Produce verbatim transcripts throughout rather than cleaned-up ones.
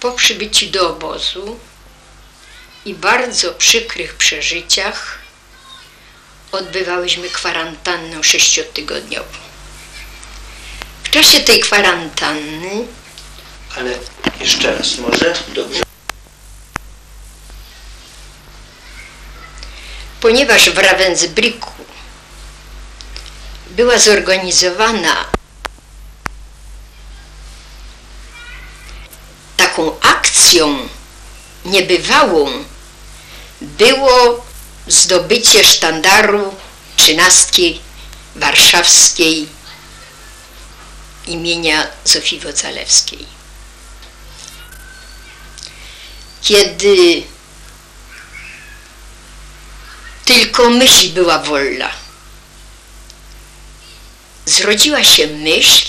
Po przybyciu do obozu i bardzo przykrych przeżyciach odbywałyśmy kwarantannę sześciotygodniową. W czasie tej kwarantanny... Ale jeszcze raz może? Dobrze. Ponieważ w Ravensbrücku była zorganizowana taką akcją niebywałą, było zdobycie sztandaru trzynastki warszawskiej imienia Zofii Wocalewskiej. Kiedy tylko myśl była wolna, zrodziła się myśl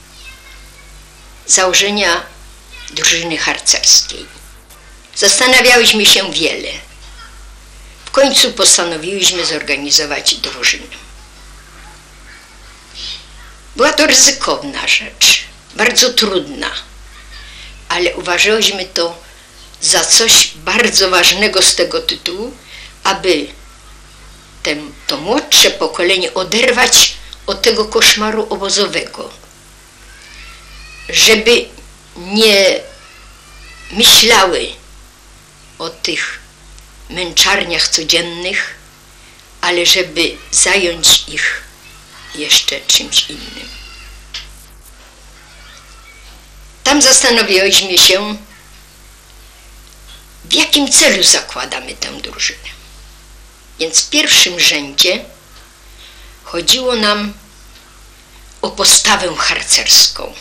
założenia drużyny harcerskiej. Zastanawiałyśmy się wiele. W końcu postanowiłyśmy zorganizować drużynę. Była to ryzykowna rzecz, bardzo trudna, ale uważałyśmy to za coś bardzo ważnego z tego tytułu, aby ten, to młodsze pokolenie oderwać od tego koszmaru obozowego, żeby nie myślały o tych męczarniach codziennych, ale żeby zająć ich jeszcze czymś innym. Tam zastanawialiśmy się, w jakim celu zakładamy tę drużynę. Więc w pierwszym rzędzie chodziło nam o postawę harcerską.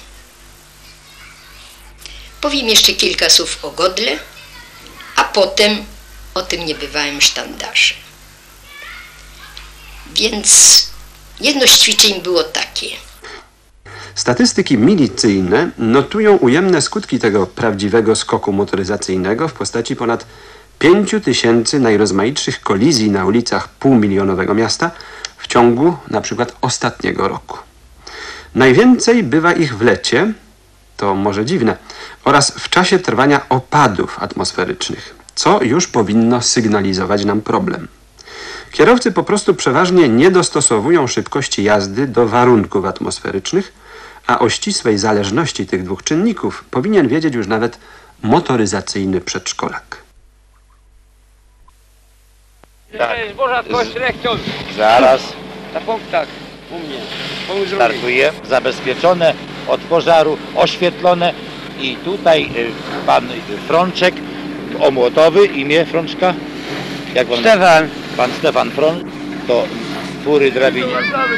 Powiem jeszcze kilka słów o godle, a potem o tym niebywałym sztandarze. Więc jedno z ćwiczeń było takie. Statystyki milicyjne notują ujemne skutki tego prawdziwego skoku motoryzacyjnego w postaci ponad pięciu tysięcy najrozmaitszych kolizji na ulicach półmilionowego miasta w ciągu na przykład ostatniego roku. Najwięcej bywa ich w lecie, to może dziwne, oraz w czasie trwania opadów atmosferycznych, co już powinno sygnalizować nam problem. Kierowcy po prostu przeważnie nie dostosowują szybkości jazdy do warunków atmosferycznych, a o ścisłej zależności tych dwóch czynników powinien wiedzieć już nawet motoryzacyjny przedszkolak. Tak. Zboża koślechcią. Zaraz. Na punktach u mnie. Startuje. Zabezpieczone od pożaru, oświetlone. I tutaj y, pan Frączek, omłotowy, imię Frączka? Jak pan Stefan. Pan Stefan Frączek. To fury drabinie.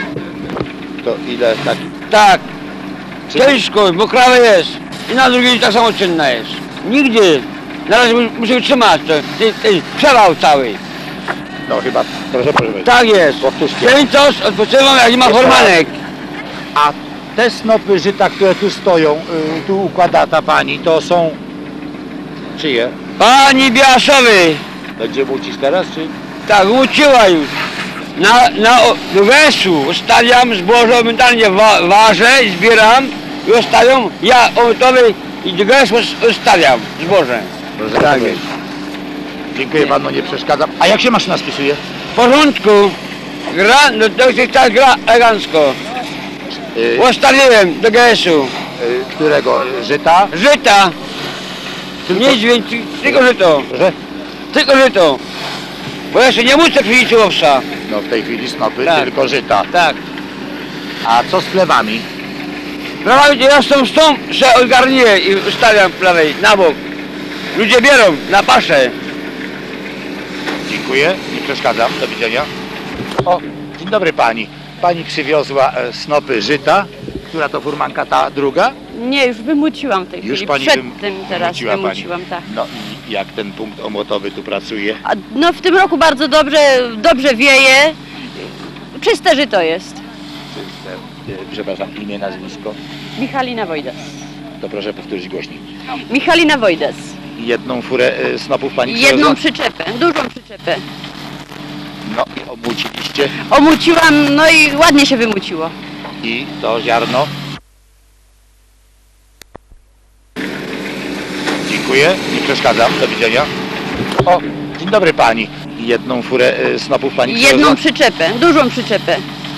To ile tak? Tak. Ciężko, bo krawa jest. I na drugiej tak samo czynna jest. Nigdy. Na razie muszę utrzymać to. Ten przewał cały. No chyba, proszę proszę. Tak jest. Powtórzcie. Świętosz odpoczywam, jak nie ma formanek. A te snopy żyta, które tu stoją, y, tu układa ta pani, to są czyje? Pani Biaszowy. Będzie mucić teraz, czy? Tak, uczyła już. Na, na do wesu ustawiam zboże, momentalnie wa, ważę, zbieram i ustawiam. Ja omytowy i do wesu ustawiam zboże. Proszę Tak bardzo. jest. Dziękuję panu, nie przeszkadzam. A jak się maszyna spisuje? W porządku. Gra, no to tak gra elegancko. Y, Ustawiłem do gesu. y, którego? Żyta? Żyta. Tylko- Nic więcej, tylko żyto. Proszę? Tylko żyto. Bo jeszcze nie muszę przyjść owsa. No w tej chwili snopy, Tak. tylko żyta. Tak. A co z plewami? Prawie ja stąd stąd się ogarnię i ustawiam prawej na bok. Ludzie bierą na paszę. Dziękuję, nie przeszkadzam, do widzenia. O, dzień dobry pani. Pani przywiozła e, snopy żyta. Która to furmanka, ta druga? Nie, już wymuciłam w tej Już chwili. pani Przed wym- tym teraz wymuciła wymuciłam, pani. tak. No i jak ten punkt omłotowy tu pracuje? A, no w tym roku bardzo dobrze, dobrze wieje. Czyste żyto jest. Czyste, e, przepraszam, imię, nazwisko. Michalina Wojdas. To proszę powtórzyć głośniej. Michalina Wojdas. I jedną furę e, snopów pani Jedną przywiozła? przyczepę, dużą przyczepę. No i obmuciliście. Omuciłam, no i ładnie się wymuciło. I to ziarno. Dziękuję. dziękuję, nie przeszkadzam, do widzenia. O, dzień dobry pani. Jedną furę y, snopów pani Jedną przywiozła? przyczepę, dużą przyczepę.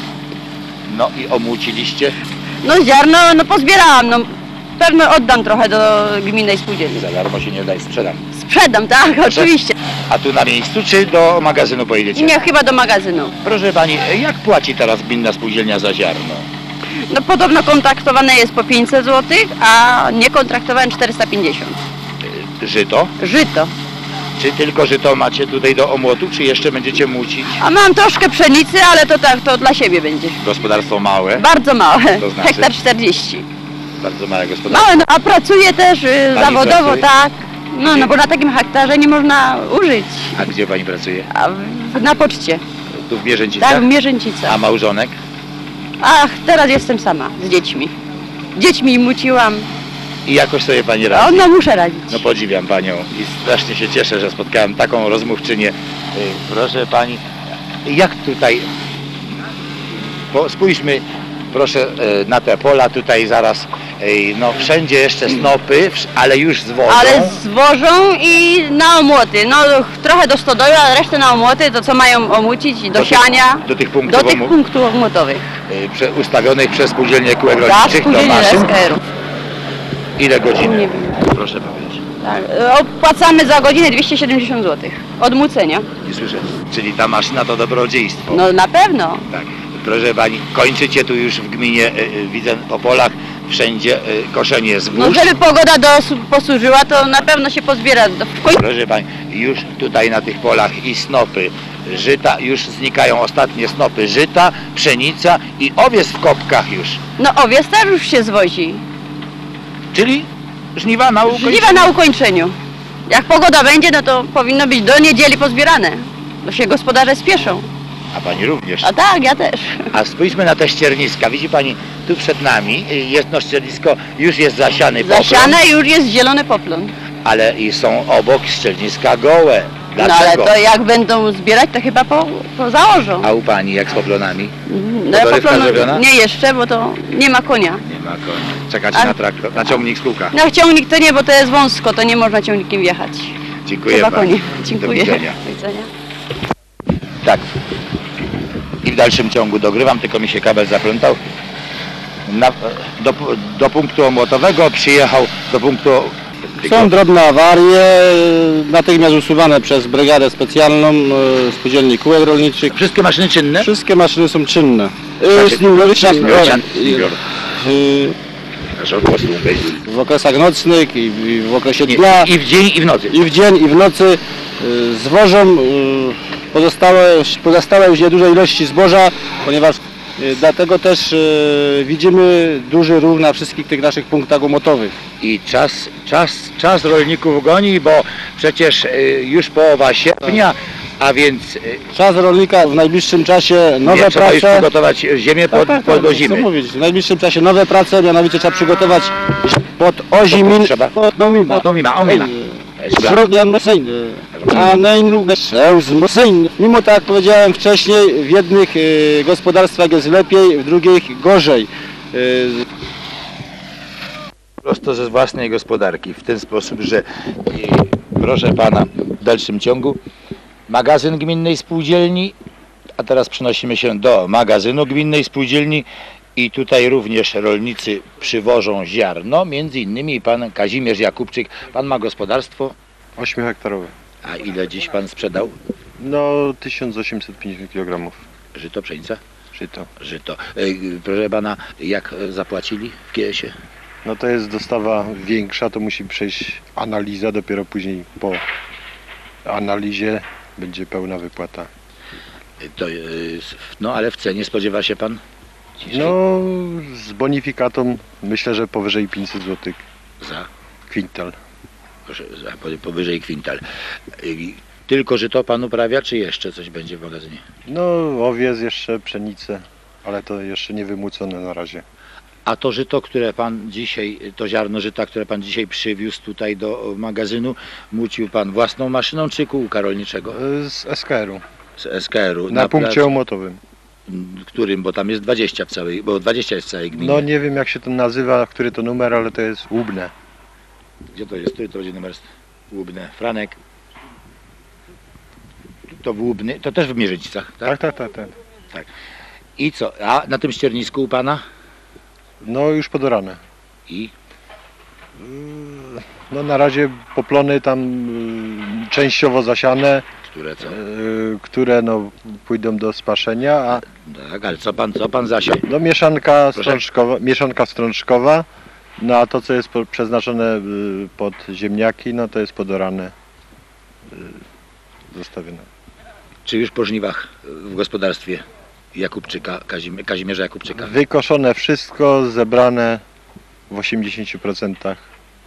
No i omłóciliście? No ziarno, no pozbierałam, no pewno oddam trochę do gminnej spółdzielni. Za darmo się nie daj, sprzedam. Sprzedam, tak, oczywiście. A tu na miejscu, czy do magazynu pojedziecie? Nie, chyba do magazynu. Proszę pani, jak płaci teraz gminna spółdzielnia za ziarno? No podobno kontraktowane jest po pięćset złotych, a niekontraktowane czterysta pięćdziesiąt. Y, Żyto? Żyto. Czy tylko żyto macie tutaj do omłotu, czy jeszcze będziecie mucić? A mam troszkę pszenicy, ale to tak, to dla siebie będzie. Gospodarstwo małe, Bardzo małe, To znaczy? hektar czterdzieści. bardzo małe gospodarstwo. Małe, no, a pracuję też y, zawodowo, pracuje? tak. No, no bo na takim hektarze nie można użyć. A gdzie pani pracuje? A w, na poczcie, Tu w Bierzęcicach? tak, w Mierzęcicach. A małżonek? Ach, teraz jestem sama z dziećmi. Dziećmi muciłam, I jakoś sobie pani a radzi? no muszę radzić. No podziwiam panią i strasznie się cieszę, że spotkałem taką rozmówczynię. Y, Proszę pani, jak tutaj, bo spójrzmy proszę y, na te pola tutaj zaraz, y, no wszędzie jeszcze snopy, wsz- ale już zwożą. Ale zwożą i na omłoty. No trochę do stodoły, a resztę na omłoty, to co mają omucić, do, Do tych- siania, do tych punktów do tych omu- punktów omłotowych. y, prze, ustawionych przez spółdzielnię kółek Tak, rolniczych do spółdzielnie maszyn. S K R-u. Ile godziny? Nie wiem. Proszę powiedzieć. Tak. Opłacamy za godzinę dwieście siedemdziesiąt złotych. Od mucenia. Nie słyszę. Czyli ta maszyna to dobrodziejstwo. No na pewno. Tak. Proszę pani, kończycie tu już w gminie, y, y, widzę po polach, wszędzie y, koszenie zbóż. No żeby pogoda dos- posłużyła, to na pewno się pozbiera. Do- w końcu- Proszę pani, już tutaj na tych polach i snopy żyta, już znikają ostatnie snopy żyta, pszenica i owiec w kopkach już. No owiec też już się zwozi. Czyli żniwa na ukończeniu. Żniwa na ukończeniu. Jak pogoda będzie, no to powinno być do niedzieli pozbierane. Bo się gospodarze spieszą. A pani również. A tak, ja też. A spójrzmy na te ścierniska. Widzi pani, tu przed nami y, jedno ściernisko już jest zasiany poplon, Zasiane już jest zielony poplon. ale i są obok ścierniska gołe. No ale Dlaczego? to jak będą zbierać, to chyba po, po założą. A u pani jak z poplonami? No, Podorywka poplonu zrobiona? nie jeszcze, bo to nie ma konia. Nie ma konia. Czekacie A- na traktor, na ciągnik z kółka. Na ciągnik to nie, bo to jest wąsko, to nie można ciągnikiem wjechać. Dziękuję Trzeba pani. koni. Do Dziękuję. widzenia. Do widzenia. Tak. I w dalszym ciągu dogrywam, tylko mi się kabel zaplątał. Na, do, do punktu omłotowego przyjechał, do punktu... Są drobne awarie, natychmiast usuwane przez brygadę specjalną e, spółdzielni kółek rolniczych. Wszystkie maszyny czynne? Wszystkie maszyny są czynne. Znaczy, E, śniegowicza, Śniegowicza, e, w okresach nocnych i i w okresie Nie, dnia, I w dzień, i w nocy. i w dzień, i w nocy e, zwożą e, pozostałe, pozostałe już nieduże ilości zboża, ponieważ e, dlatego też e, widzimy duży ruch na wszystkich tych naszych punktach umotowych. I czas, czas, czas rolników goni, bo przecież y, już połowa sierpnia, a więc y, Czas rolnika w najbliższym czasie nowe nie, trzeba już prace. przygotować ziemię pod, Tak, tak, pod tak, ozimy. co mówić, w najbliższym czasie nowe prace, mianowicie trzeba przygotować pod ozimin, Trzeba? pod nomima. To mima, omina. Mimo tak jak powiedziałem wcześniej, w jednych e, gospodarstwach jest lepiej, w drugich gorzej. E, Prosto ze własnej gospodarki, w ten sposób, że y, proszę pana, w dalszym ciągu magazyn gminnej spółdzielni, a teraz przenosimy się do magazynu gminnej spółdzielni i tutaj również rolnicy przywożą ziarno, między innymi pan Kazimierz Jakubczyk. Pan ma gospodarstwo, ośmiohektarowe. a ile dziś pan sprzedał? No tysiąc osiemset pięćdziesiąt kilogramów Żyto, pszenica? żyto. Żyto. Y, proszę pana, jak zapłacili w Kiesie? No to jest dostawa większa, to musi przejść analiza, dopiero później po analizie będzie pełna wypłata. To, y, no ale w cenie spodziewa się pan? Dzisiaj? No z bonifikatą myślę, że powyżej pięćset złotych Za? kwintal. Proszę, za, po- powyżej kwintal. Y, Tylko że to pan uprawia, czy jeszcze coś będzie w magazynie? No owiec jeszcze, pszenicę, ale to jeszcze nie wymucone na razie. A to żyto, które pan dzisiaj, to ziarno żyta, które pan dzisiaj przywiózł tutaj do magazynu, mucił pan własną maszyną czy kółka rolniczego? E, Z S K R-u, Z S K R-u. na punkcie plac- omłotowym. Którym, bo tam jest dwadzieścia w całej, bo dwadzieścia jest w całej gminie. No nie wiem jak się to nazywa, który to numer, ale to jest Łubne. Gdzie to jest? Tu to będzie numer Łubne. Franek. To w Łubny, to też w Mierzycicach, tak? Tak, tak, tak, tak. I co? A na tym ściernisku u pana? No już podorane. I? No na razie poplony tam y, częściowo zasiane, Które co? y, które no pójdą do spaszenia, a Tak, ale co pan, co pan zasiał? no mieszanka Proszę? strączkowa, mieszanka strączkowa, no a to co jest po, przeznaczone y, pod ziemniaki, no to jest podorane, y, zostawione. Czy już po żniwach w gospodarstwie Jakubczyka, Kazim, Kazimierza Jakubczyka? Wykoszone wszystko, zebrane w osiemdziesięciu procentach.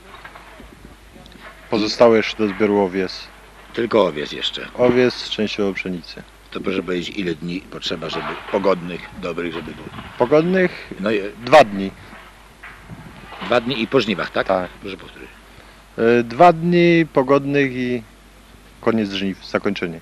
Pozostałe jeszcze do zbioru owies. Tylko owiec jeszcze. Owies, częściowo pszenicy. To proszę powiedzieć, ile dni potrzeba, żeby pogodnych, dobrych, żeby było? Pogodnych No i dwa dni. dwa dni i po żniwach, tak? Tak. Proszę powtórzyć. Y, Dwa dni pogodnych i koniec żniw, zakończenie.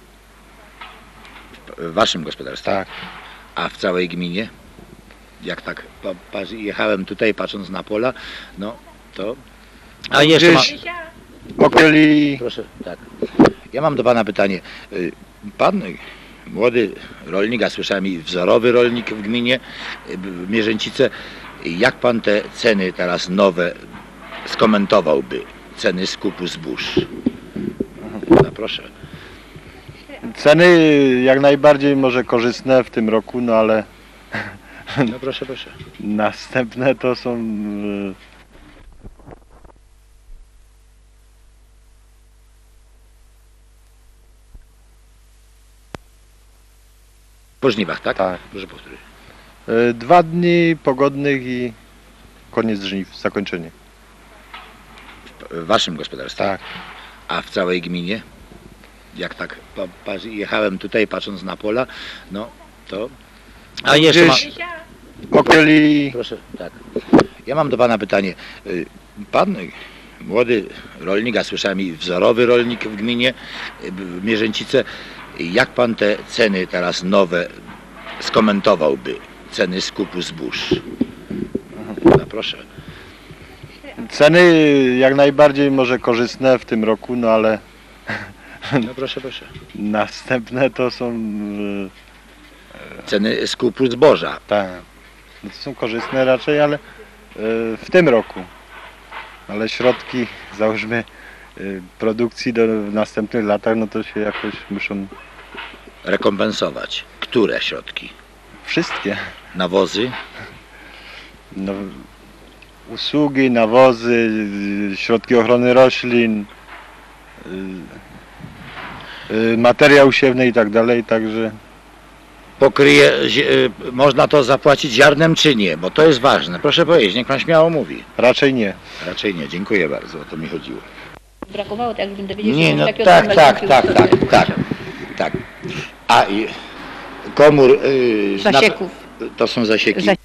W waszym gospodarstwie? Tak. A w całej gminie? Jak tak pa, pa, jechałem tutaj patrząc na pola, no to... A jeszcze ma... Gdzieś okoli... Proszę, tak. Ja mam do pana pytanie. Y, Pan, y, młody rolnik, a słyszałem i wzorowy rolnik w gminie y, w Mierzęcice, jak pan te ceny teraz nowe skomentowałby? Ceny skupu zbóż. No proszę. Ceny jak najbardziej może korzystne w tym roku, no ale No proszę, proszę. następne to są... y, Po żniwach, tak? Tak. Proszę powtórzyć. y, Dwa dni pogodnych i koniec żniw, zakończenie. W waszym gospodarstwie? Tak. A w całej gminie? Jak tak pa, pa, jechałem tutaj patrząc na pola, no to... A jeszcze ma... Gdzieś okoli... Proszę, tak. Ja mam do pana pytanie. Y, Pan, y, młody rolnik, a słyszałem i wzorowy rolnik w gminie y, w Mierzęcice, jak pan te ceny teraz nowe skomentowałby? Ceny skupu zbóż. No proszę. Ceny jak najbardziej może korzystne w tym roku, no ale No proszę, proszę. następne to są... y, Ceny skupu zboża. Tak. No to są korzystne raczej, ale y, w tym roku. Ale środki, załóżmy, y, produkcji do, w następnych latach, no to się jakoś muszą... Rekompensować. Które środki? Wszystkie. Nawozy? No, usługi, nawozy, y, środki ochrony roślin, y, y, materiał siewny i tak dalej, także... Pokryje, zi- y, można to zapłacić ziarnem czy nie? Bo to jest ważne. Proszę powiedzieć, niech pan śmiało mówi. Raczej nie. Raczej nie. Dziękuję bardzo, o to mi chodziło. Brakowało tak, żebym dowiedzieć Nie, się, no takie tak, osoby tak, mają tak, tak, historię. tak, tak. A i komór... y, zna- Zasieków. To są zasieki. Za-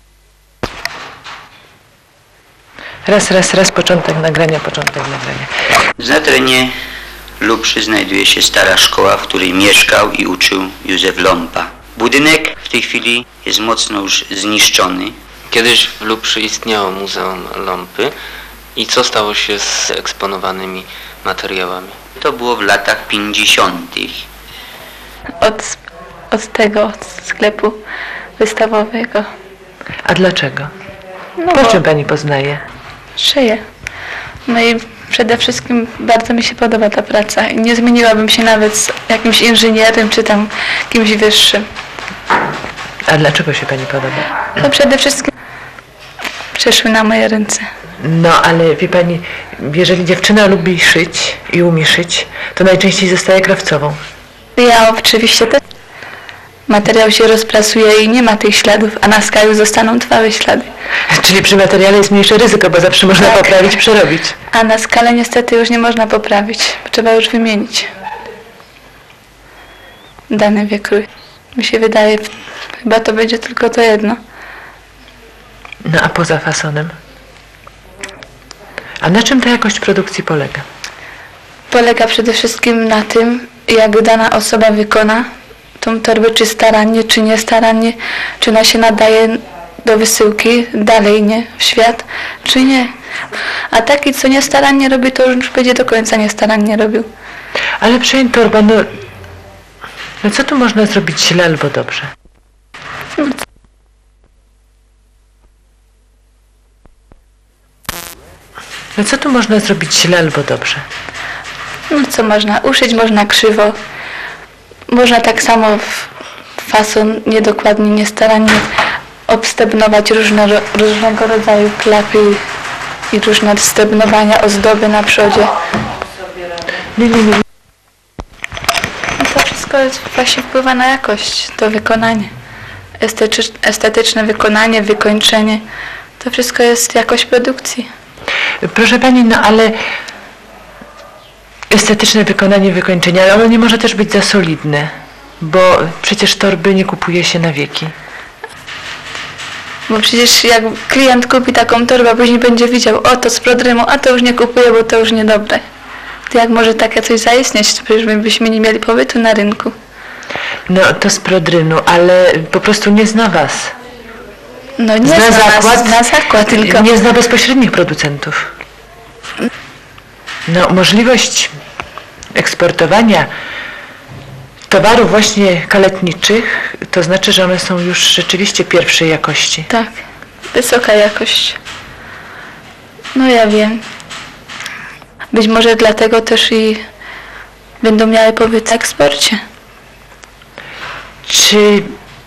Raz, raz, raz, początek nagrania, początek nagrania. Na terenie Lubrzy znajduje się stara szkoła, w której mieszkał i uczył Józef Lompa. Budynek w tej chwili jest mocno już zniszczony. Kiedyś w Lubrzy istniało Muzeum Lompy i co stało się z eksponowanymi materiałami? To było w latach pięćdziesiątych. Od, od tego, od sklepu wystawowego. A dlaczego? No Po bo czym pani poznaje? szyję. No i przede wszystkim bardzo mi się podoba ta praca i nie zmieniłabym się nawet z jakimś inżynierem czy tam kimś wyższym. A dlaczego się pani podoba? No przede wszystkim przeszły na moje ręce. No, ale wie pani, jeżeli dziewczyna lubi szyć i umie szyć, to najczęściej zostaje krawcową. Ja oczywiście też. Materiał się rozprasuje i nie ma tych śladów, a na skaju zostaną trwałe ślady. Czyli przy materiale jest mniejsze ryzyko, bo zawsze można Tak. poprawić, przerobić. A na skalę niestety już nie można poprawić, bo trzeba już wymienić dany wykrój. Mi się wydaje, chyba to będzie tylko to jedno. No a poza fasonem? A na czym ta jakość produkcji polega? Polega przede wszystkim na tym, jak dana osoba wykona tą torbę, czy starannie, czy niestarannie, czy ona się nadaje do wysyłki dalej, nie, w świat, czy nie. A taki, co niestarannie robi, to już będzie do końca niestarannie robił. Ale przynajmniej torba, no, no co tu można zrobić źle albo dobrze? No co tu można zrobić źle albo dobrze? No co można? Uszyć można krzywo. Można tak samo w fason niedokładnie, niestarannie obstebnować różne, różnego rodzaju klapy i różne stebnowania, ozdoby na przodzie. Nie, nie, nie. No to wszystko właśnie wpływa na jakość, to wykonanie. Estetycz, estetyczne wykonanie, wykończenie. To wszystko jest jakość produkcji. Proszę pani, no ale estetyczne wykonanie, wykończenie, ale ono nie może też być za solidne, bo przecież torby nie kupuje się na wieki. Bo przecież jak klient kupi taką torbę, a później będzie widział, o to z prodrymu, a to już nie kupuję, bo to już niedobre. To jak może takie coś zaistnieć, to przecież my byśmy nie mieli pobytu na rynku. No to z prodrynu, ale po prostu nie zna was. No nie zna, zna zakład, nas, zna zakład tylko. Nie zna bezpośrednich producentów. No możliwość eksportowania towarów właśnie kaletniczych, to znaczy, że one są już rzeczywiście pierwszej jakości. Tak, wysoka jakość. No ja wiem. Być może dlatego też i będą miały pobyt w eksporcie. Czy,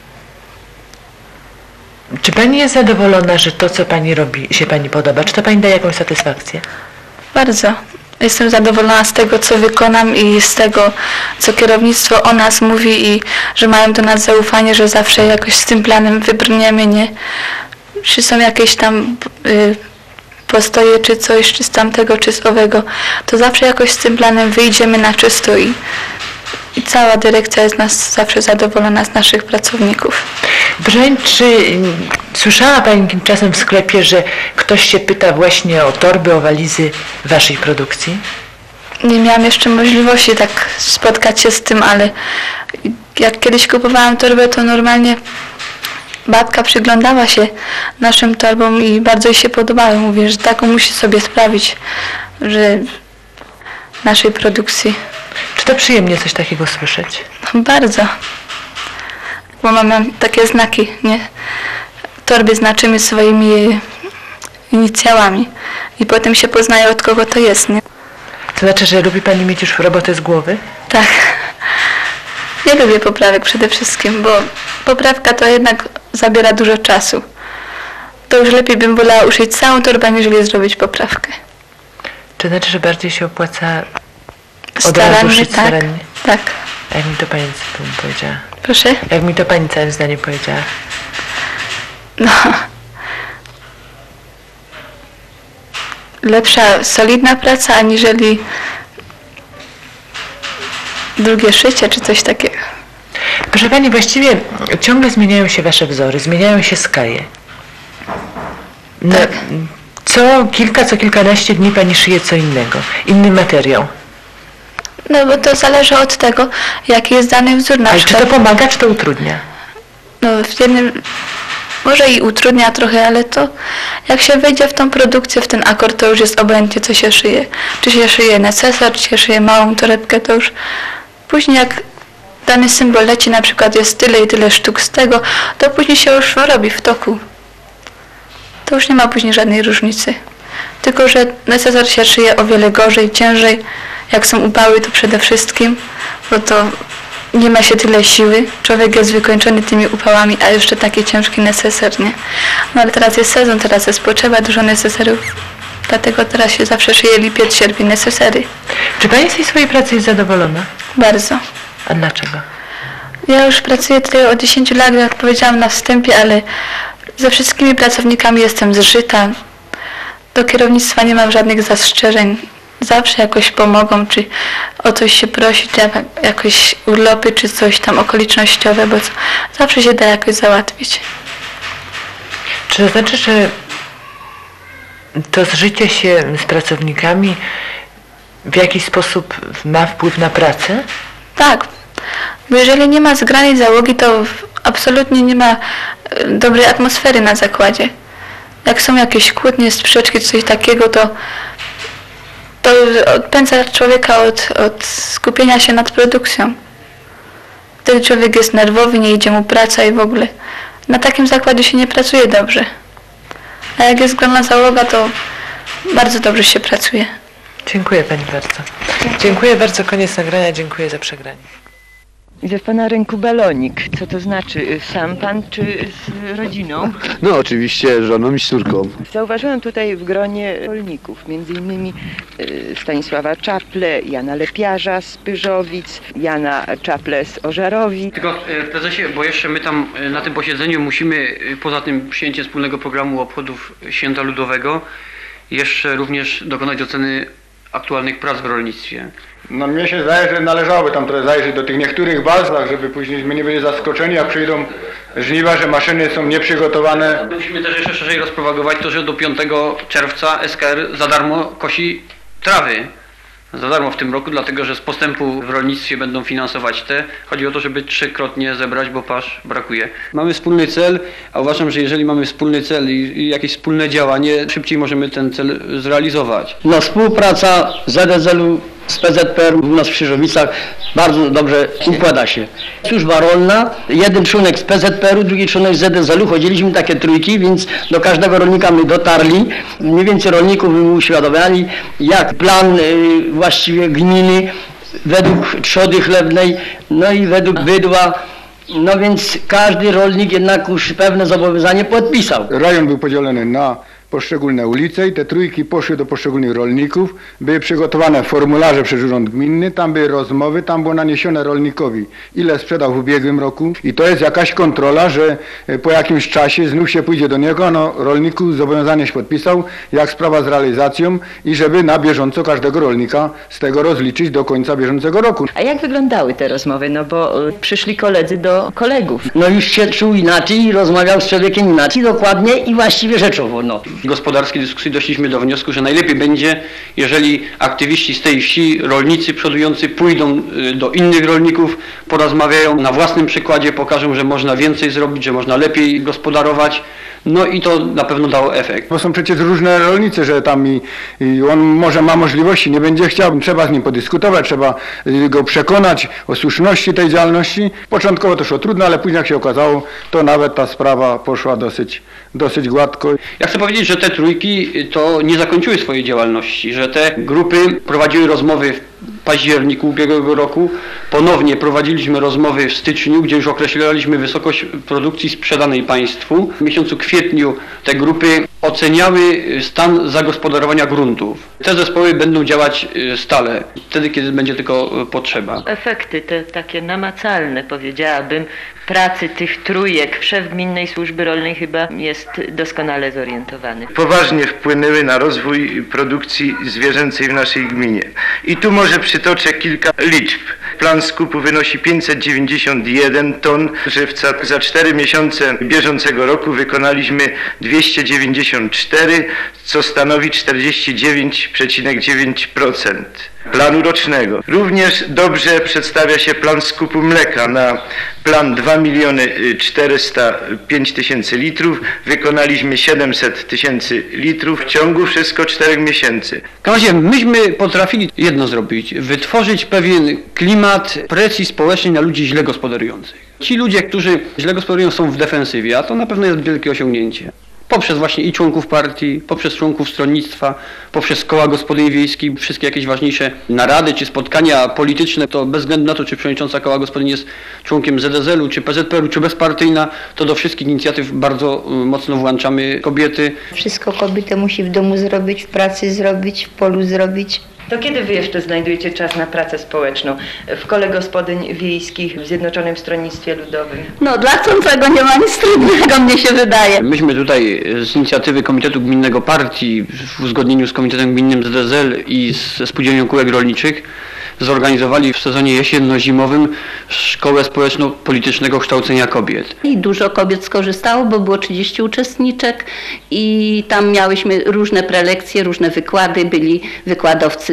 czy pani jest zadowolona, że to, co pani robi, się pani podoba? Czy to pani daje jakąś satysfakcję? Bardzo. Jestem zadowolona z tego, co wykonam i z tego, co kierownictwo o nas mówi i że mają do nas zaufanie, że zawsze jakoś z tym planem wybrniemy, nie? Czy są jakieś tam y, postoje, czy coś, czy z tamtego, czy z owego, to zawsze jakoś z tym planem wyjdziemy na czysto i, i cała dyrekcja jest nas zawsze zadowolona z naszych pracowników. Proszę pani, czy słyszała pani czasem w sklepie, że ktoś się pyta właśnie o torby, o walizy waszej produkcji? Nie miałam jeszcze możliwości tak spotkać się z tym, ale jak kiedyś kupowałam torbę, to normalnie babka przyglądała się naszym torbom i bardzo jej się podobały. Mówię, że taką musi sobie sprawić, że naszej produkcji. Czy to przyjemnie coś takiego słyszeć? Bardzo. Bo mamy takie znaki, nie? Torby znaczymy swoimi inicjałami i potem się poznaje, od kogo to jest, nie? To znaczy, że lubi pani mieć już robotę z głowy? Tak. Nie lubię poprawek przede wszystkim, bo poprawka to jednak zabiera dużo czasu. To już lepiej bym wolała uszyć całą torbę, niżeli zrobić poprawkę. To znaczy, że bardziej się opłaca od razu Starannie, uszyć tak, starannie? tak. A jak mi to pani co powiedziała? Proszę? Jak mi to pani całym zdaniem powiedziała? No. Lepsza, solidna praca, aniżeli drugie szycie, czy coś takiego. Proszę pani, właściwie ciągle zmieniają się wasze wzory, zmieniają się skaje. No, tak. Co kilka, co kilkanaście dni pani szyje co innego, inny materiał. No bo to zależy od tego, jaki jest dany wzór. Na Ale przykład, czy to pomaga, czy to utrudnia? No w jednym, może i utrudnia trochę, ale to jak się wejdzie w tą produkcję, w ten akord, to już jest obojętnie, co się szyje. Czy się szyje necesar, czy się szyje małą torebkę, to już później jak dany symbol leci, na przykład jest tyle i tyle sztuk z tego, to później się już robi w toku. To już nie ma później żadnej różnicy. Tylko że necesar się szyje o wiele gorzej, ciężej. Jak są upały, to przede wszystkim, bo to nie ma się tyle siły. Człowiek jest wykończony tymi upałami, a jeszcze taki ciężki neseser, nie? No ale teraz jest sezon, teraz jest potrzeba dużo neseserów. Dlatego teraz się zawsze szyje lipiec, sierpień, nesesery. Czy pani z tej swojej pracy jest zadowolona? Bardzo. A dlaczego? Ja już pracuję tutaj od dziesięciu lat, jak powiedziałam na wstępie, ale ze wszystkimi pracownikami jestem zżyta. Do kierownictwa nie mam żadnych zastrzeżeń. Zawsze jakoś pomogą, czy o coś się prosić, jakoś urlopy, czy coś tam okolicznościowe, bo zawsze się da jakoś załatwić. Czy to znaczy, że to zżycie się z pracownikami w jakiś sposób ma wpływ na pracę? Tak, bo jeżeli nie ma zgranej załogi, to absolutnie nie ma dobrej atmosfery na zakładzie. Jak są jakieś kłótnie, sprzeczki, coś takiego, to, to odpędza człowieka od, od skupienia się nad produkcją. Wtedy człowiek jest nerwowy, nie idzie mu praca i w ogóle na takim zakładzie się nie pracuje dobrze. A jak jest grona załoga, to bardzo dobrze się pracuje. Dziękuję Pani bardzo. Dziękuję bardzo, koniec nagrania, dziękuję za przegranie. Widzę w Pana ręku balonik. Co to znaczy? Sam Pan czy z rodziną? No oczywiście żoną i z córką. Zauważyłam tutaj w gronie rolników, między innymi Stanisława Czaple, Jana Lepiarza z Pyrzowic, Jana Czaple z Ożarowi. Tylko prezesie, bo jeszcze my tam na tym posiedzeniu musimy, poza tym przyjęciem wspólnego programu obchodów Święta Ludowego, jeszcze również dokonać oceny aktualnych prac w rolnictwie. No mnie się zdaje, że należałoby tam trochę zajrzeć do tych niektórych bazach, żeby później my nie byli zaskoczeni, jak przyjdą żniwa, że maszyny są nieprzygotowane. Musimy też jeszcze szerzej rozpropagować to, że do piątego czerwca S K R za darmo kosi trawy. Za darmo w tym roku, dlatego że z postępu w rolnictwie będą finansować te. Chodzi o to, żeby trzykrotnie zebrać, bo pasz brakuje. Mamy wspólny cel, a uważam, że jeżeli mamy wspólny cel i, i jakieś wspólne działanie, szybciej możemy ten cel zrealizować. No współpraca Z D Z u z P Z P R u nas w Krzyżowicach bardzo dobrze układa się. Służba rolna, jeden członek z P Z P R u, drugi członek z Z D Z u, chodziliśmy takie trójki, więc do każdego rolnika my dotarli. Mniej więcej rolników my uświadamiali, jak plan y, właściwie gminy według trzody chlebnej, no i według bydła. No więc każdy rolnik jednak już pewne zobowiązanie podpisał. Rejon był podzielony na poszczególne ulice i te trójki poszły do poszczególnych rolników, były przygotowane formularze przez Urząd Gminny, tam były rozmowy, tam było naniesione rolnikowi, ile sprzedał w ubiegłym roku i to jest jakaś kontrola, że po jakimś czasie znów się pójdzie do niego, no rolniku zobowiązanie się podpisał, jak sprawa z realizacją i żeby na bieżąco każdego rolnika z tego rozliczyć do końca bieżącego roku. A jak wyglądały te rozmowy? No bo y, przyszli koledzy do kolegów. No już się czuł inaczej i rozmawiał z człowiekiem inaczej, dokładnie i właściwie rzeczowo. No. W gospodarskiej dyskusji doszliśmy do wniosku, że najlepiej będzie, jeżeli aktywiści z tej wsi, rolnicy przodujący pójdą do innych rolników, porozmawiają na własnym przykładzie, pokażą, że można więcej zrobić, że można lepiej gospodarować. No i to na pewno dało efekt. Bo są przecież różne rolnicy, że tam i, i on może ma możliwości, nie będzie chciał, trzeba z nim podyskutować, trzeba go przekonać o słuszności tej działalności. Początkowo to szło trudno, ale później jak się okazało, to nawet ta sprawa poszła dosyć, dosyć gładko. Ja chcę powiedzieć, że te trójki to nie zakończyły swojej działalności, że te grupy prowadziły rozmowy w październiku ubiegłego roku, ponownie prowadziliśmy rozmowy w styczniu, gdzie już określaliśmy wysokość produkcji sprzedanej państwu. W miesiącu kwietniu te grupy oceniały stan zagospodarowania gruntów. Te zespoły będą działać stale, wtedy kiedy będzie tylko potrzeba. Efekty te takie namacalne, powiedziałabym, pracy tych trójek. Szef Gminnej Służby Rolnej chyba jest doskonale zorientowany. Poważnie wpłynęły na rozwój produkcji zwierzęcej w naszej gminie. I tu może przytoczę kilka liczb. Plan skupu wynosi pięćset dziewięćdziesiąt jeden ton żywca. Za cztery miesiące bieżącego roku wykonaliśmy dwieście dziewięćdziesiąt cztery, co stanowi czterdzieści dziewięć przecinek dziewięć procent planu rocznego. Również dobrze przedstawia się plan skupu mleka. Na plan dwa miliony czterysta pięć tysięcy litrów wykonaliśmy siedemset tysięcy litrów w ciągu wszystko czterech miesięcy. W każdym razie myśmy potrafili jedno zrobić, wytworzyć pewien klimat presji społecznej na ludzi źle gospodarujących. Ci ludzie, którzy źle gospodarują, są w defensywie, a to na pewno jest wielkie osiągnięcie. Poprzez właśnie i członków partii, poprzez członków stronnictwa, poprzez koła gospodyń wiejskich, wszystkie jakieś ważniejsze narady czy spotkania polityczne, to bez względu na to, czy przewodnicząca koła gospodyń jest członkiem Z D Z u, czy P Z P R u, czy bezpartyjna, to do wszystkich inicjatyw bardzo mocno włączamy kobiety. Wszystko kobieta musi w domu zrobić, w pracy zrobić, w polu zrobić. To kiedy wy jeszcze znajdujecie czas na pracę społeczną w kole gospodyń wiejskich, w Zjednoczonym Stronnictwie Ludowym? No dla chcącego nie ma nic trudnego, mnie się wydaje. Myśmy tutaj z inicjatywy Komitetu Gminnego Partii w uzgodnieniu z Komitetem Gminnym Z D Z L i ze Spółdzielnią Kółek Rolniczych zorganizowali w sezonie jesienno-zimowym szkołę społeczno-politycznego kształcenia kobiet. I dużo kobiet skorzystało, bo było trzydzieści uczestniczek i tam miałyśmy różne prelekcje, różne wykłady, byli wykładowcy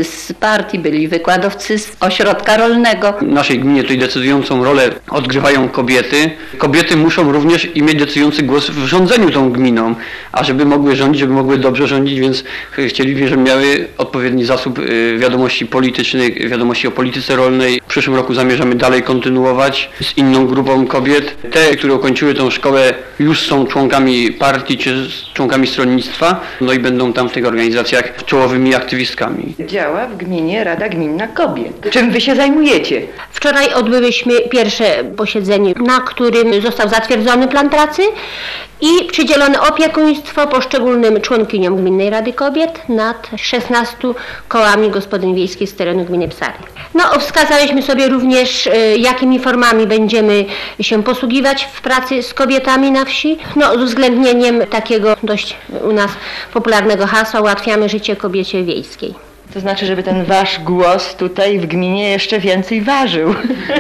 z partii, byli wykładowcy z ośrodka rolnego. W naszej gminie tutaj decydującą rolę odgrywają kobiety. Kobiety muszą również mieć decydujący głos w rządzeniu tą gminą, a żeby mogły rządzić, żeby mogły dobrze rządzić, więc chcielibyśmy, żeby miały odpowiedni zasób wiadomości politycznych, wiadomości o polityce rolnej. W przyszłym roku zamierzamy dalej kontynuować z inną grupą kobiet. Te, które ukończyły tą szkołę, już są członkami partii czy członkami stronnictwa, no i będą tam w tych organizacjach czołowymi aktywistkami. Działa w gminie Rada Gminna Kobiet. Czym wy się zajmujecie? Wczoraj odbyłyśmy pierwsze posiedzenie, na którym został zatwierdzony plan pracy i przydzielono opiekuństwo poszczególnym członkiniom Gminnej Rady Kobiet nad szesnastoma kołami gospodyń wiejskich z terenu gminy Psary. No, wskazałyśmy sobie również, jakimi formami będziemy się posługiwać w pracy z kobietami na wsi. No, z uwzględnieniem takiego dość u nas popularnego hasła ułatwiamy życie kobiecie wiejskiej. To znaczy, żeby ten wasz głos tutaj w gminie jeszcze więcej ważył.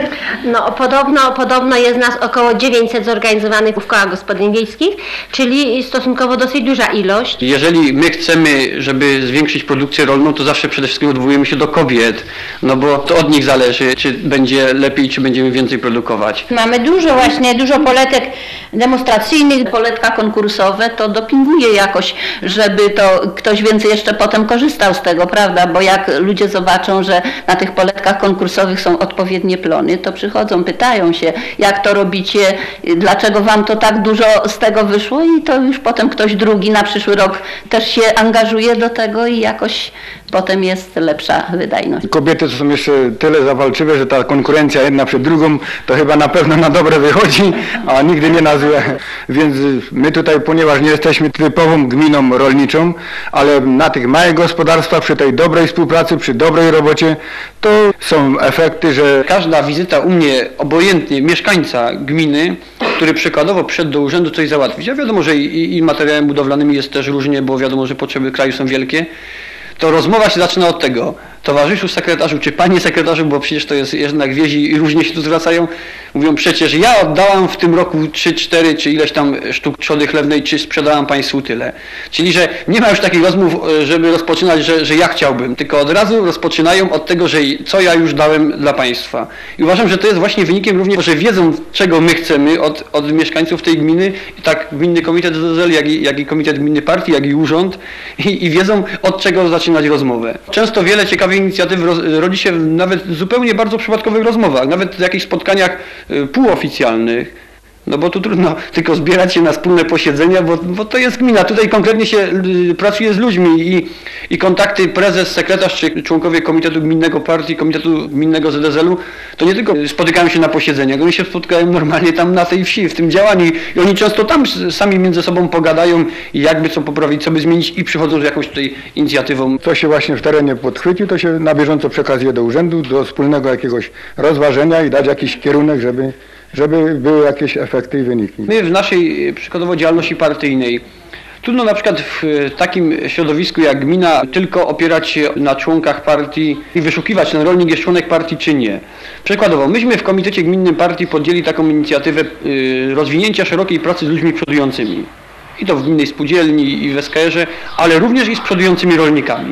No podobno, podobno jest nas około dziewięćset zorganizowanych w kołach gospodyń wiejskich, czyli stosunkowo dosyć duża ilość. Jeżeli my chcemy, żeby zwiększyć produkcję rolną, to zawsze przede wszystkim odwołujemy się do kobiet, no bo to od nich zależy, czy będzie lepiej, czy będziemy więcej produkować. Mamy dużo właśnie, dużo poletek demonstracyjnych. Poletka konkursowe to dopinguje jakoś, żeby to ktoś więcej jeszcze potem korzystał z tego, prawda? Bo jak ludzie zobaczą, że na tych poletkach konkursowych są odpowiednie plony, to przychodzą, pytają się, jak to robicie, dlaczego wam to tak dużo z tego wyszło i to już potem ktoś drugi na przyszły rok też się angażuje do tego i jakoś potem jest lepsza wydajność. Kobiety to są jeszcze tyle zawalczywe, że ta konkurencja jedna przed drugą to chyba na pewno na dobre wychodzi, a nigdy nie na złe. Więc my tutaj, ponieważ nie jesteśmy typową gminą rolniczą, ale na tych małych gospodarstwach, przy tej dobrej współpracy, przy dobrej robocie, to są efekty, że... Każda wizyta u mnie, obojętnie mieszkańca gminy, który przykładowo przyszedł do urzędu coś załatwić, a wiadomo, że i, i materiałem budowlanym jest też różnie, bo wiadomo, że potrzeby kraju są wielkie, to rozmowa się zaczyna od tego: towarzyszu sekretarzu, czy panie sekretarzu, bo przecież to jest jednak wieści i różnie się tu zwracają, mówią, przecież ja oddałam w tym roku trzy, cztery czy ileś tam sztuk trzody chlewnej, czy sprzedałam państwu tyle. Czyli, że nie ma już takich rozmów, żeby rozpoczynać, że, że ja chciałbym, tylko od razu rozpoczynają od tego, że co ja już dałem dla państwa. I uważam, że to jest właśnie wynikiem również, że wiedzą, czego my chcemy od, od mieszkańców tej gminy, i tak Gminny Komitet Z Z L, jak i, jak i Komitet Gminny Partii, jak i Urząd, i, i wiedzą, od czego zaczynać rozmowę. Często wiele ciekawych inicjatyw rodzi się nawet w zupełnie bardzo przypadkowych rozmowach, nawet w jakichś spotkaniach półoficjalnych. No bo tu trudno tylko zbierać się na wspólne posiedzenia, bo, bo to jest gmina. Tutaj konkretnie się y, pracuje z ludźmi i, i kontakty prezes, sekretarz czy członkowie Komitetu Gminnego Partii, Komitetu Gminnego Z D Z L-u to nie tylko spotykają się na posiedzeniach, oni się spotykają normalnie tam na tej wsi, w tym działaniu i oni często tam sami między sobą pogadają, jakby co poprawić, co by zmienić i przychodzą z jakąś tutaj inicjatywą. Co się właśnie w terenie podchwycił, to się na bieżąco przekazuje do urzędu, do wspólnego jakiegoś rozważenia i dać jakiś kierunek, żeby żeby były jakieś efekty i wyniki. My w naszej przykładowo działalności partyjnej trudno na przykład w takim środowisku jak gmina tylko opierać się na członkach partii i wyszukiwać, ten rolnik jest członek partii czy nie. Przykładowo, myśmy w Komitecie Gminnym Partii podjęli taką inicjatywę rozwinięcia szerokiej pracy z ludźmi przodującymi. I to w gminnej spółdzielni i w S K R-ze, ale również i z przodującymi rolnikami.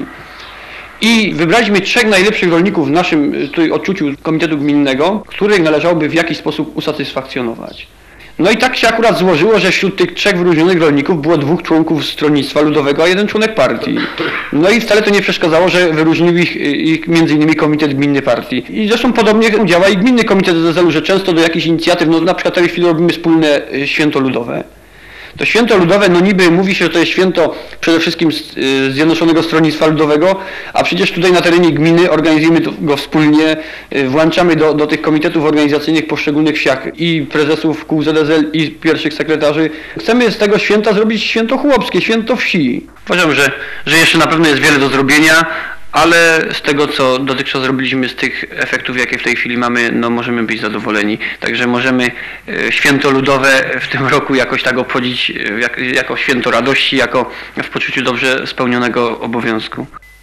I wybraliśmy trzech najlepszych rolników w naszym tutaj odczuciu Komitetu Gminnego, których należałoby w jakiś sposób usatysfakcjonować. No i tak się akurat złożyło, że wśród tych trzech wyróżnionych rolników było dwóch członków Stronnictwa Ludowego, a jeden członek partii. No i wcale to nie przeszkadzało, że wyróżnił ich, ich między innymi Komitet Gminny Partii. I zresztą podobnie działa i Gminny Komitet Z Z L-u, że często do jakichś inicjatyw, no na przykład w tej chwili robimy wspólne święto ludowe. To święto ludowe, no niby mówi się, że to jest święto przede wszystkim Zjednoczonego Stronnictwa Ludowego, a przecież tutaj na terenie gminy organizujemy go wspólnie, włączamy do, do tych komitetów organizacyjnych w poszczególnych wsiach i prezesów kół Z S L i pierwszych sekretarzy. Chcemy z tego święta zrobić święto chłopskie, święto wsi. Uważam, że, że jeszcze na pewno jest wiele do zrobienia, ale z tego, co dotychczas zrobiliśmy, z tych efektów, jakie w tej chwili mamy, no możemy być zadowoleni. Także możemy święto ludowe w tym roku jakoś tak obchodzić jak, jako święto radości, jako w poczuciu dobrze spełnionego obowiązku.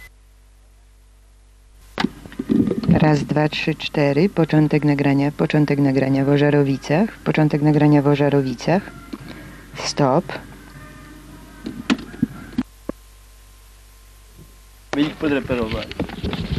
Raz, dwa, trzy, cztery. Początek nagrania, początek nagrania w Ożarowicach. Początek nagrania w Ożarowicach. Stop. My ich podreperować.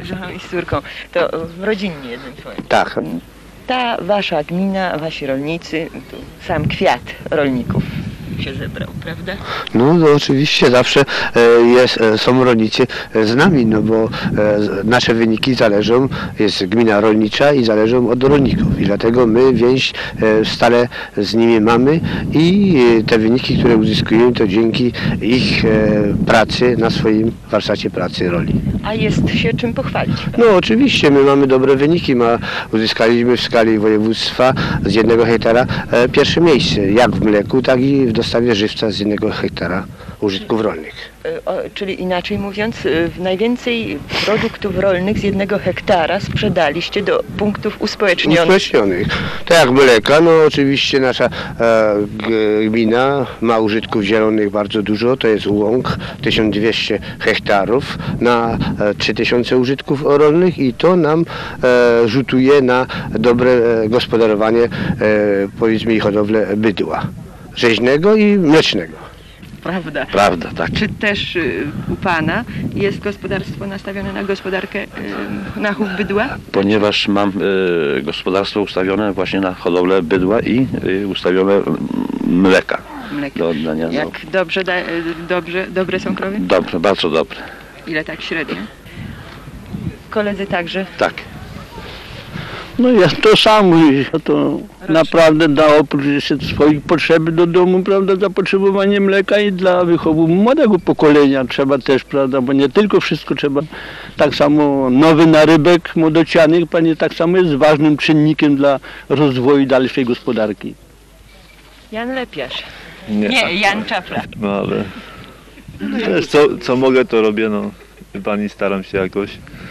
żoną i z córką. To rodzinnie jednym słowem. Tak. Ta wasza gmina, wasi rolnicy, tu sam kwiat rolników się zebrał, prawda? No, no oczywiście zawsze e, jest, e, są rolnicy e, z nami, no bo e, nasze wyniki zależą, jest gmina rolnicza i zależą od rolników i dlatego my więź e, stale z nimi mamy i e, te wyniki, które uzyskujemy, to dzięki ich e, pracy na swoim warsztacie pracy roli. A jest się czym pochwalić? No oczywiście, my mamy dobre wyniki, ma, uzyskaliśmy w skali województwa z jednego hektara e, pierwsze miejsce, jak w mleku, tak i w dostawie żywca z jednego hektara użytków rolnych. O, czyli inaczej mówiąc, w najwięcej produktów rolnych z jednego hektara sprzedaliście do punktów uspołecznionych. Uspołecznionych. Tak jak mleka, no oczywiście nasza e, gmina ma użytków zielonych bardzo dużo, to jest łąk, tysiąc dwieście hektarów na e, trzy tysiące użytków rolnych i to nam e, rzutuje na dobre e, gospodarowanie, e, powiedzmy i hodowlę bydła rzeźnego i mlecznego. Prawda. Prawda, tak. Czy też y, u pana jest gospodarstwo nastawione na gospodarkę, y, na chów bydła? Ponieważ mam y, gospodarstwo ustawione właśnie na hodowlę bydła i y, ustawione mleka. Mleka. Do oddania. Jak dobrze, da, dobrze, dobre są krowy? Dobre, bardzo dobre. Ile tak średnio? Koledzy także? Tak. No jest to samo, to naprawdę da oprócz jeszcze swoich potrzeb do domu, prawda, zapotrzebowanie mleka i dla wychowu młodego pokolenia trzeba też, prawda, bo nie tylko wszystko trzeba, tak samo nowy narybek młodocianych, panie, tak samo jest ważnym czynnikiem dla rozwoju dalszej gospodarki. Jan Lepiarz. Nie, Nie Jan Czapla. No ale też co, co mogę, to robię, no. Pani, staram się jakoś.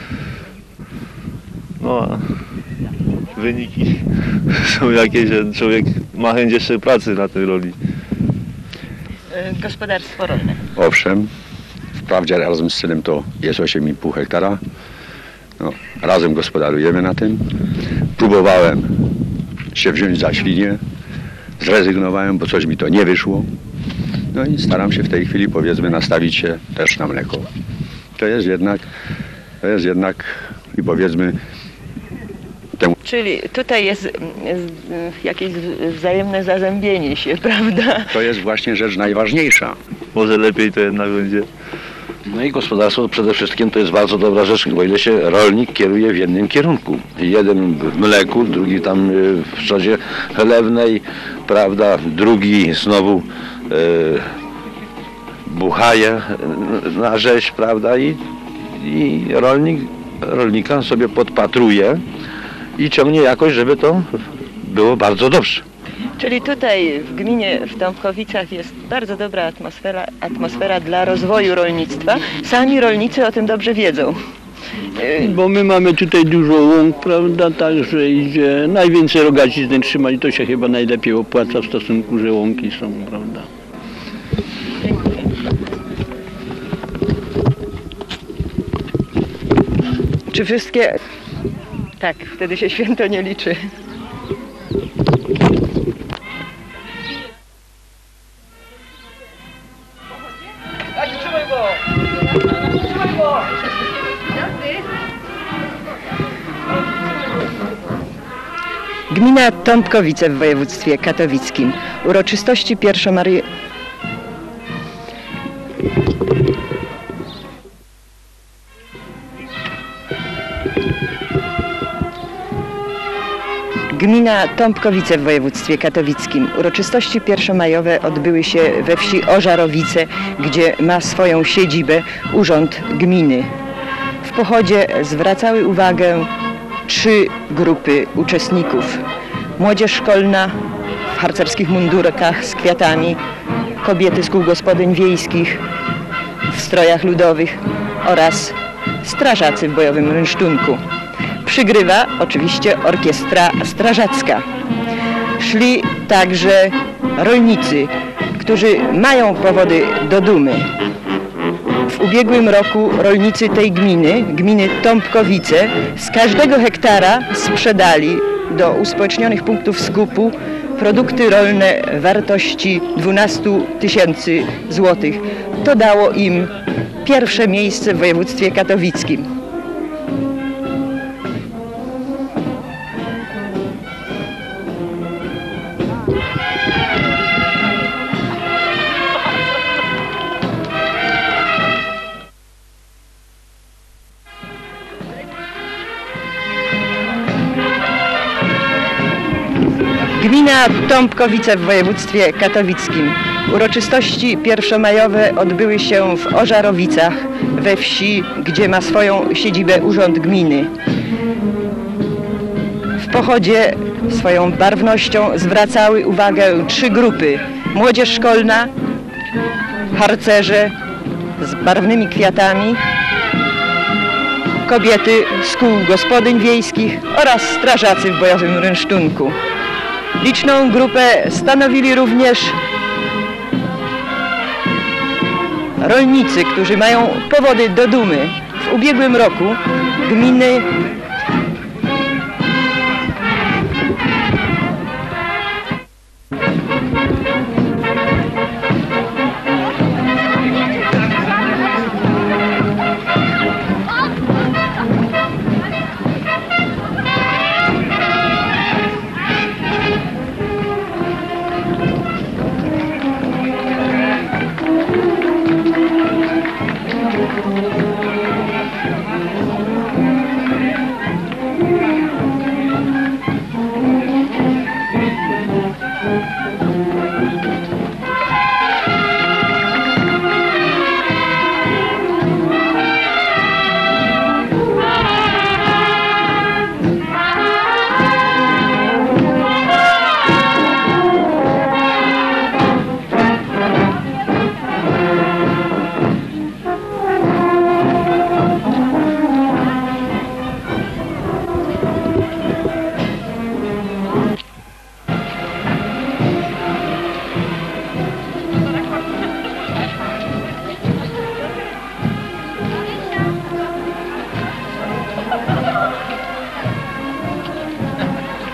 No a wyniki są jakieś, że człowiek ma chęć jeszcze pracy na tej roli. Gospodarstwo rolne. Owszem, wprawdzie razem z synem to jest osiem i pół hektara. No, razem gospodarujemy na tym. Próbowałem się wziąć za świnie, zrezygnowałem, bo coś mi to nie wyszło. No i staram się w tej chwili, powiedzmy, nastawić się też na mleko. To jest jednak, to jest jednak i powiedzmy temu. Czyli tutaj jest, jest jakieś wzajemne zazębienie się, prawda? To jest właśnie rzecz najważniejsza. Może lepiej to jednak będzie. No i gospodarstwo przede wszystkim to jest bardzo dobra rzecz, bo ile się rolnik kieruje w jednym kierunku. Jeden w mleku, drugi tam w trzodzie chlewnej, prawda, drugi znowu e, buchaje na rzeź, prawda, i, i rolnik, rolnika sobie podpatruje i ciągnie jakoś, żeby to było bardzo dobrze. Czyli tutaj w gminie, w Tomkowicach jest bardzo dobra atmosfera, atmosfera dla rozwoju rolnictwa. Sami rolnicy o tym dobrze wiedzą. Bo my mamy tutaj dużo łąk, prawda, także idzie najwięcej rogacizny trzymać, to się chyba najlepiej opłaca w stosunku, że łąki są, prawda. Czy wszystkie... Tak, wtedy się święto nie liczy. Gmina Tomkowice w województwie katowickim. Uroczystości pierwszomary... Gmina Tomkowice w województwie katowickim. Uroczystości pierwszomajowe odbyły się we wsi Ożarowice, gdzie ma swoją siedzibę Urząd Gminy. W pochodzie zwracały uwagę trzy grupy uczestników. Młodzież szkolna w harcerskich mundurkach z kwiatami, kobiety z kół gospodyń wiejskich w strojach ludowych oraz strażacy w bojowym rynsztunku. Przygrywa oczywiście orkiestra strażacka. Szli także rolnicy, którzy mają powody do dumy. W ubiegłym roku rolnicy tej gminy, gminy Tomkowice, z każdego hektara sprzedali do uspołecznionych punktów skupu produkty rolne wartości dwanaście tysięcy złotych. To dało im pierwsze miejsce w województwie katowickim. Gmina Tąpkowice w województwie katowickim. Uroczystości pierwszomajowe odbyły się w Ożarowicach, we wsi, gdzie ma swoją siedzibę Urząd Gminy. W pochodzie swoją barwnością zwracały uwagę trzy grupy. Młodzież szkolna, harcerze z barwnymi kwiatami, kobiety z kół gospodyń wiejskich oraz strażacy w bojowym rynsztunku. Liczną grupę stanowili również rolnicy, którzy mają powody do dumy. W ubiegłym roku gminy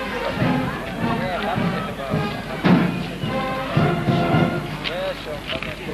Thank you.